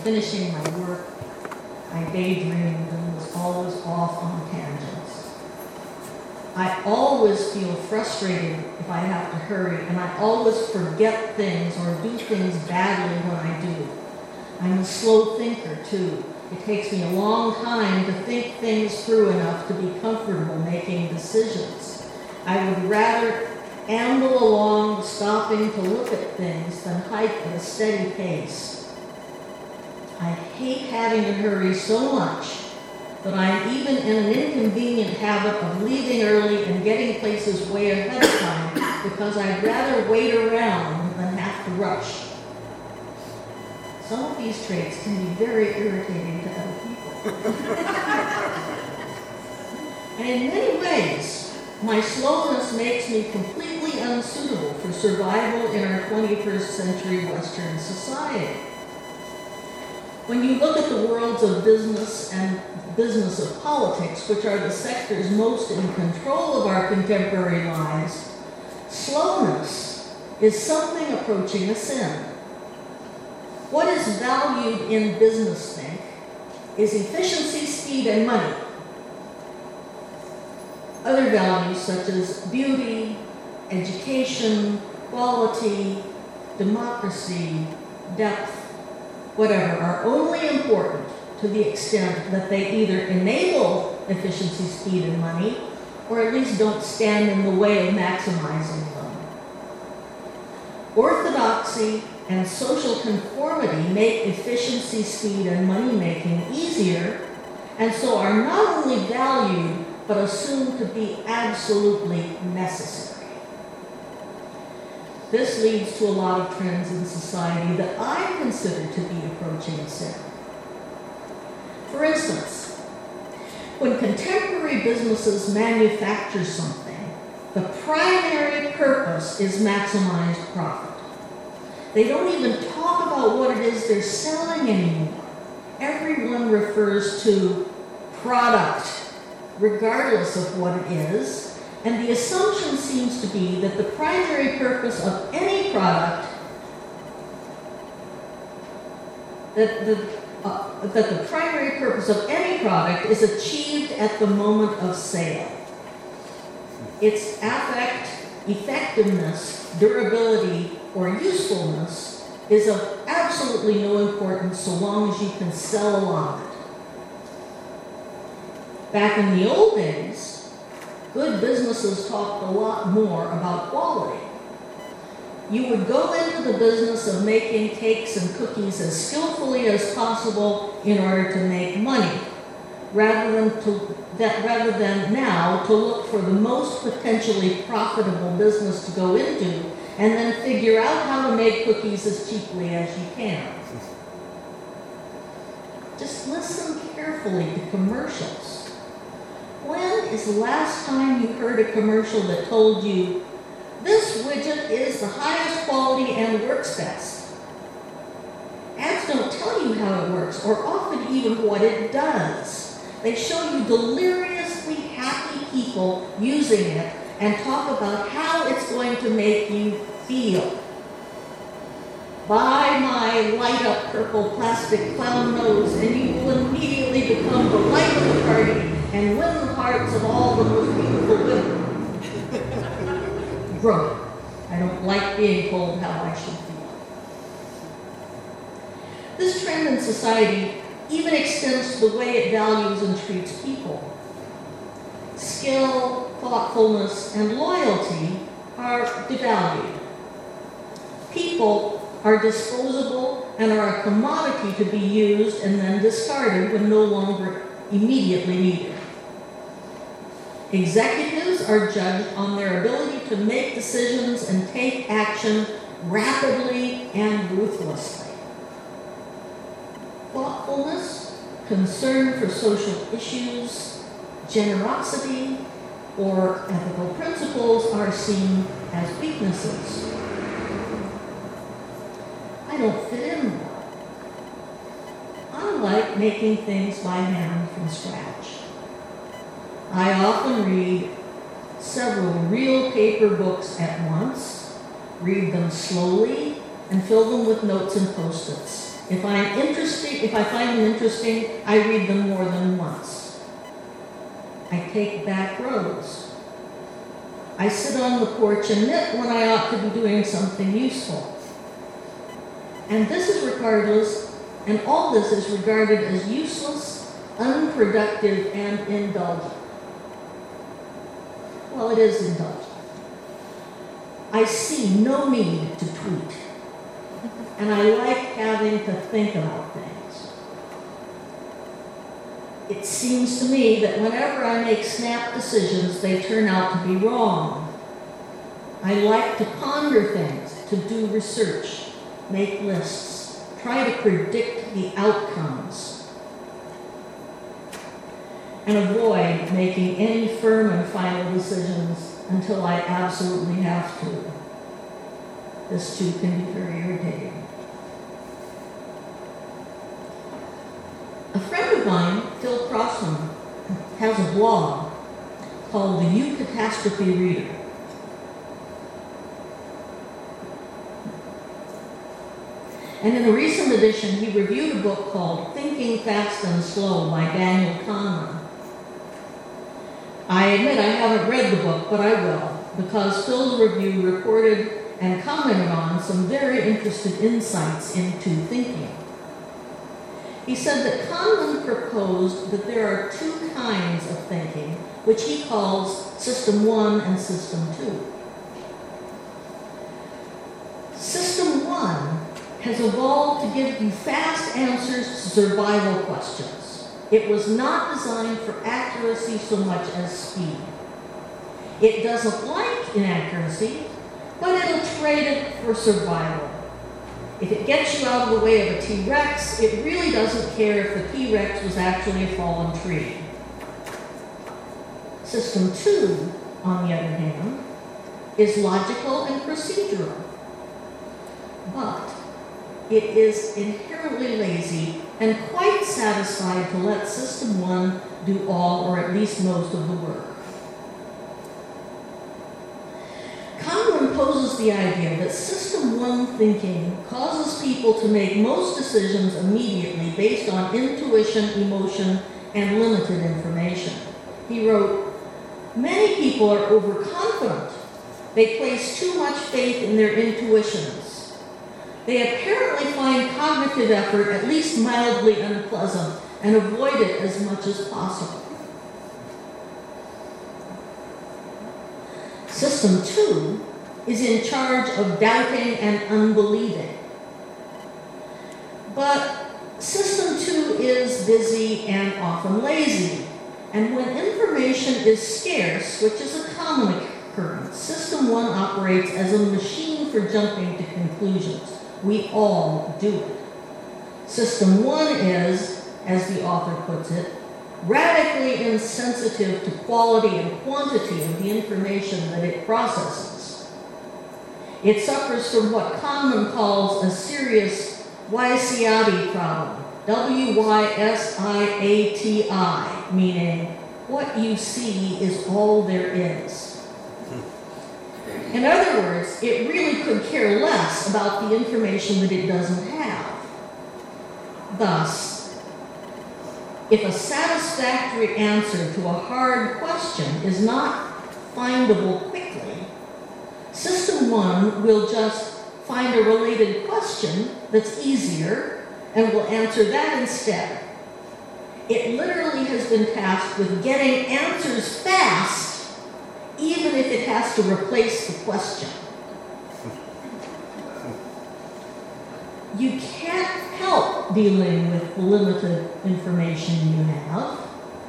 finishing my work, I daydreamed and was always off on tangents. I always feel frustrated if I have to hurry, and I always forget things or do things badly when I do. I'm a slow thinker, too. It takes me a long time to think things through enough to be comfortable making decisions. I would rather amble along, stopping to look at things, than hike at a steady pace. I hate having to hurry so much that I am even in an inconvenient habit of leaving early and getting places way ahead of time because I'd rather wait around than have to rush. Some of these traits can be very irritating to other people. And in many ways, my slowness makes me completely unsuitable for survival in our 21st century Western society. When you look at the worlds of business and business of politics, which are the sectors most in control of our contemporary lives, slowness is something approaching a sin. What is valued in business think is efficiency, speed, and money. Other values such as beauty, education, quality, democracy, depth, whatever, are only important to the extent that they either enable efficiency, speed, and money, or at least don't stand in the way of maximizing them. Orthodoxy and social conformity make efficiency, speed, and money-making easier, and so are not only valued, but assumed to be absolutely necessary. This leads to a lot of trends in society that I consider to be approaching a sin. For instance, when contemporary businesses manufacture something, the primary purpose is maximized profit. They don't even talk about what it is they're selling anymore. Everyone refers to product, regardless of what it is, and the assumption seems to be that the primary purpose of any product, that the primary purpose of any product is achieved at the moment of sale. Its affect, effectiveness, durability, or usefulness is of absolutely no importance so long as you can sell a lot of it. Back in the old days, good businesses talked a lot more about quality. You would go into the business of making cakes and cookies as skillfully as possible in order to make money, rather than now to look for the most potentially profitable business to go into and then figure out how to make cookies as cheaply as you can. Just listen carefully to commercials. When is the last time you heard a commercial that told you, this widget is the highest quality and works best? Ads don't tell you how it works, or often even what it does. They show you deliriously happy people using it and talk about how it's going to make you feel. Buy my light-up purple plastic clown nose and you will immediately become the light of the party and win the hearts of all the most beautiful women. Growth. I don't like being told how I should feel. This trend in society even extends to the way it values and treats people. Skill, thoughtfulness, and loyalty are devalued. People are disposable and are a commodity to be used and then discarded when no longer immediately needed. Executives are judged on their ability to make decisions and take action rapidly and ruthlessly. Thoughtfulness, concern for social issues, generosity, or ethical principles are seen as weaknesses. I don't fit in well. I like making things by hand from scratch. I often read several real paper books at once, read them slowly, and fill them with notes and Post-its. If I find them interesting, I read them more than once. I take back roads. I sit on the porch and knit when I ought to be doing something useful. And all this is regarded as useless, unproductive, and indulgent. Well, it is indulgent. I see no need to tweet, and I like having to think about things. It seems to me that whenever I make snap decisions, they turn out to be wrong. I like to ponder things, to do research, make lists, try to predict the outcomes, and avoid making any firm and final decisions until I absolutely have to. This too can be very irritating. A friend of mine, Phil Crossman, has a blog called the Eucatastrophe Reader. And in a recent edition, he reviewed a book called Thinking Fast and Slow by Daniel Kahneman. I admit I haven't read the book, but I will, because Phil's review reported and commented on some very interesting insights into thinking. He said that Kahneman proposed that there are two kinds of thinking, which he calls System 1 and System 2. System 1 has evolved to give you fast answers to survival questions. It was not designed for accuracy so much as speed. It doesn't like inaccuracy, but it'll trade it for survival. If it gets you out of the way of a T-Rex, it really doesn't care if the T-Rex was actually a fallen tree. System 2, on the other hand, is logical and procedural. But it is inherently lazy and quite satisfied to let System 1 do all or at least most of the work. Kahneman poses the idea that System 1 thinking causes people to make most decisions immediately based on intuition, emotion, and limited information. He wrote, "Many people are overconfident. They place too much faith in their intuitions. They apparently find cognitive effort at least mildly unpleasant and avoid it as much as possible." System 2 is in charge of doubting and unbelieving. But System 2 is busy and often lazy. And when information is scarce, which is a common occurrence, System 1 operates as a machine for jumping to conclusions. We all do it. System 1 is, as the author puts it, radically insensitive to quality and quantity of the information that it processes. It suffers from what Kahneman calls a serious Wysiati problem, W-Y-S-I-A-T-I, meaning what you see is all there is. In other words, it really could care less about the information that it doesn't have. Thus, if a satisfactory answer to a hard question is not findable quickly, System 1 will just find a related question that's easier and will answer that instead. It literally has been tasked with getting answers fast, even if it has to replace the question. You can't help dealing with the limited information you have,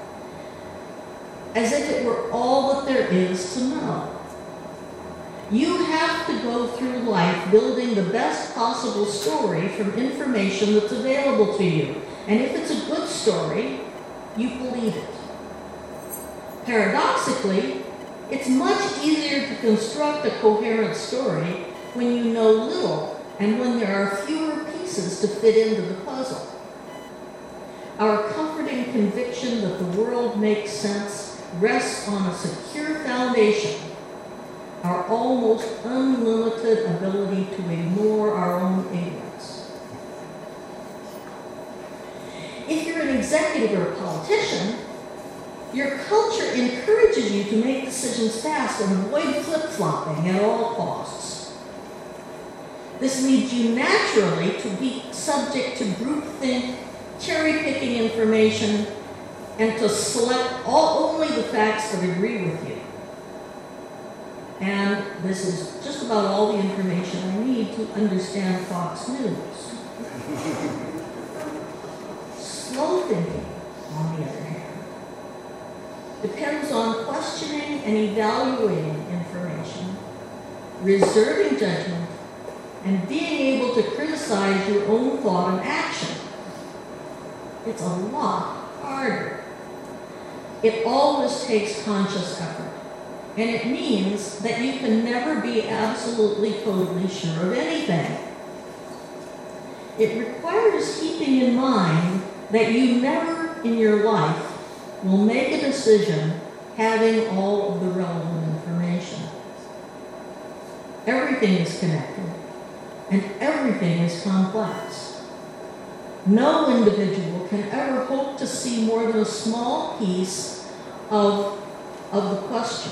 as if it were all that there is to know. You have to go through life building the best possible story from information that's available to you. And if it's a good story, you believe it. Paradoxically, it's much easier to construct a coherent story when you know little and when there are fewer pieces to fit into the puzzle. Our comforting conviction that the world makes sense rests on a secure foundation, our almost unlimited ability to ignore our own ignorance. you're an executive or a politician, your culture encourages you to make decisions fast and avoid flip-flopping at all costs. This leads you naturally to be subject to groupthink, cherry-picking information, and to select only the facts that agree with you. And this is just about all the information I need to understand Fox News. Slow thinking, on the other hand, depends on questioning and evaluating information, reserving judgment, and being able to criticize your own thought and action. It's a lot harder. It always takes conscious effort. And it means that you can never be absolutely, totally sure of anything. It requires keeping in mind that you never in your life will make a decision having all of the relevant information. Everything is connected, and everything is complex. No individual can ever hope to see more than a small piece of the question.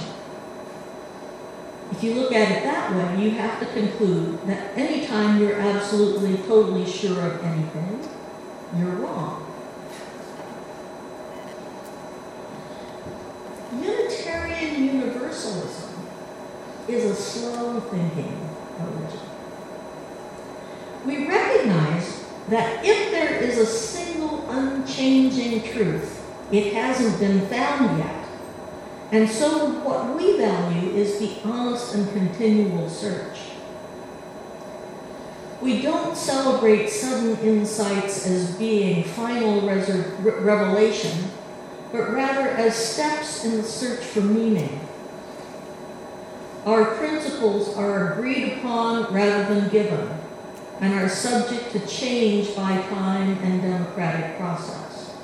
If you look at it that way, you have to conclude that anytime you're absolutely, totally sure of anything, you're wrong. Unitarian Universalism is a slow-thinking religion. We recognize that if there is a single unchanging truth, it hasn't been found yet. And so what we value is the honest and continual search. We don't celebrate sudden insights as being final revelation, but rather as steps in the search for meaning. Our principles are agreed upon rather than given, and are subject to change by time and democratic process.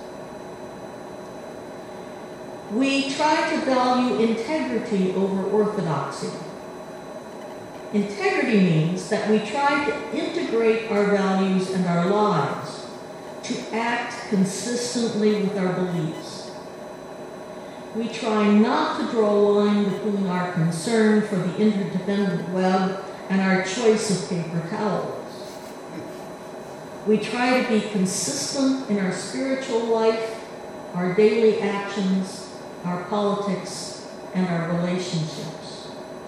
We try to value integrity over orthodoxy. Integrity means that we try to integrate our values and our lives, to act consistently with our beliefs. We try not to draw a line between our concern for the interdependent web and our choice of paper towels. We try to be consistent in our spiritual life, our daily actions, our politics, and our relationships.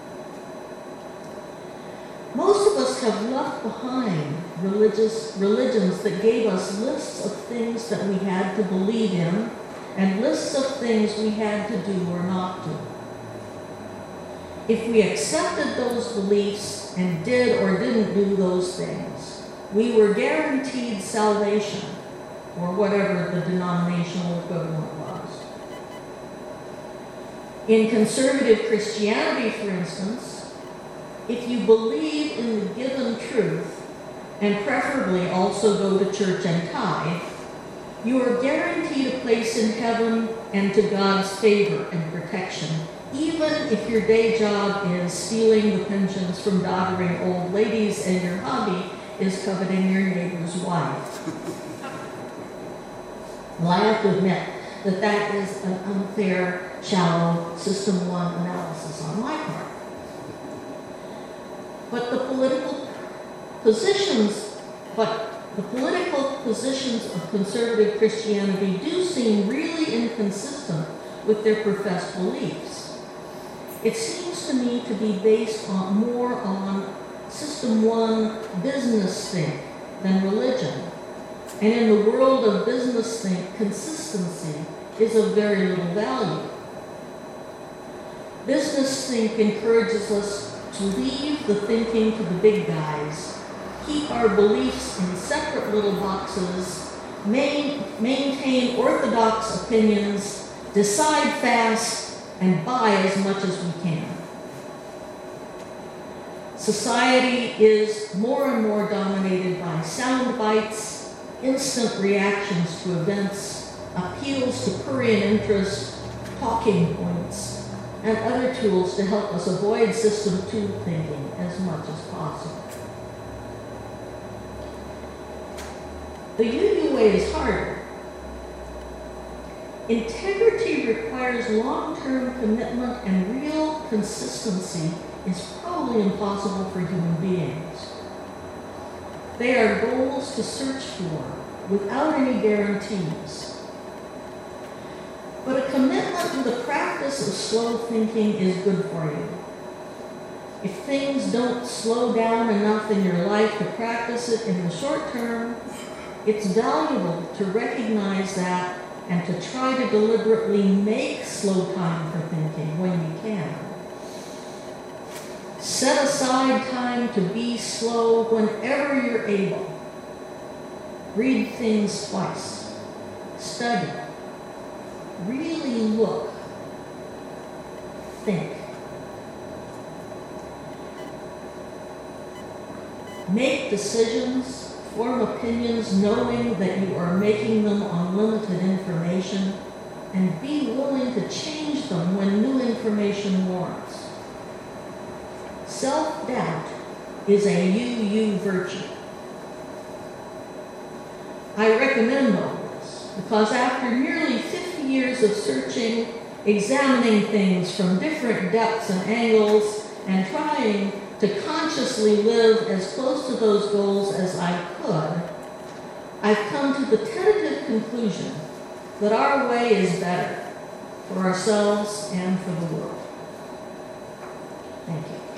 Most of us have left behind religions that gave us lists of things that we had to believe in and lists of things we had to do or not do. If we accepted those beliefs and did or didn't do those things, we were guaranteed salvation, or whatever the denominational equivalent was. In conservative Christianity, for instance, if you believe in the given truth, and preferably also go to church and tithe, you are guaranteed a place in heaven and to God's favor and protection, even if your day job is stealing the pensions from doddering old ladies and your hobby is coveting your neighbor's wife. Well, I have to admit that that is an unfair, shallow System 1 analysis on my part. But the political positions of conservative Christianity do seem really inconsistent with their professed beliefs. It seems to me to be based more on System 1 business think than religion. And in the world of business think, consistency is of very little value. Business think encourages us to leave the thinking to the big guys, keep our beliefs in separate little boxes, maintain orthodox opinions, decide fast, and buy as much as we can. Society is more and more dominated by sound bites, instant reactions to events, appeals to prurient interest, talking points, and other tools to help us avoid System 2 thinking as much as possible. The UU way is harder. Integrity requires long-term commitment, and real consistency is probably impossible for human beings. They are goals to search for without any guarantees. But a commitment to the practice of slow thinking is good for you. If things don't slow down enough in your life to practice it in the short term, it's valuable to recognize that and to try to deliberately make slow time for thinking when you can. Set aside time to be slow whenever you're able. Read things twice. Study. Really look. Think. Make decisions, form opinions, knowing that you are making them on limited information, and be willing to change them when new information warrants. Self-doubt is a you virtue. I recommend all this because after nearly 50 years of searching, examining things from different depths and angles, and trying to consciously live as close to those goals as I could, I've come to the tentative conclusion that our way is better for ourselves and for the world. Thank you.